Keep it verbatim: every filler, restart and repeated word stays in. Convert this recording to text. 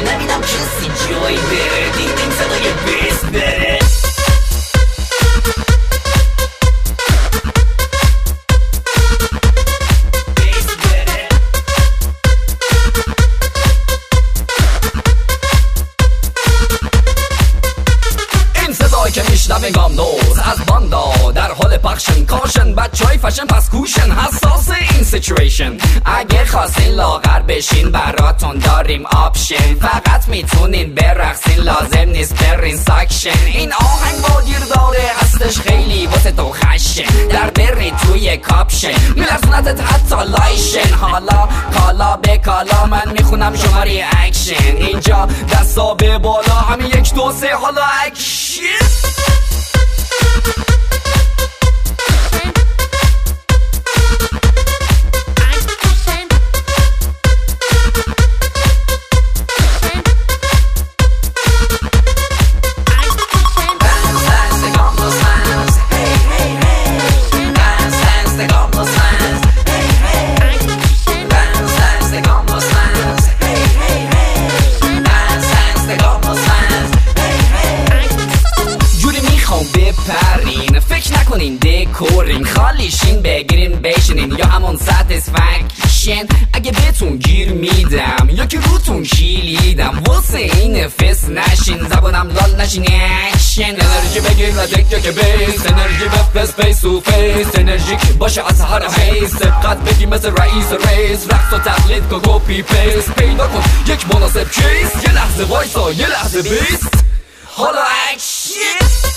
نبینم کسی جایی بره دیدیم صدای بیس بره که میشنوه گامنوز از باندا در حال پخشن کاشن بچه های فشن پس کوشن حساس این سیچویشن اگه خواستین لاغر بشین براتون داریم آپشن فقط میتونین برقصین لازم نیست برین ساکشن این آهنگ با گیر داره هستش خیلی واسه تو خشن در بری توی کاپشن میلرزونتت حتی لایشن حالا کالا به کالا من میخونم شما ریاکشن اینجا دستا به بالا همین یک دو سه حالا اکشن بپرین فکر نکنین دکورین خالیشین بگیرین بشینین یا همون ساتیسفکشن اگه بهتون گیر میدم یا که روتون کلیدم واسه این فس نشین زبانم لال نشین اکشن انرژی بگیر و تک تک بیس انرژی بفرست فیس تو فیس انرژیک باشه از هر حیث سبقت بگی مثل رئیس ریس رقص و تقلید کن کپی پیست پیدا کن یک مناسب کیس یه لحظه وایسا یه لحظه بیست حالا اکشن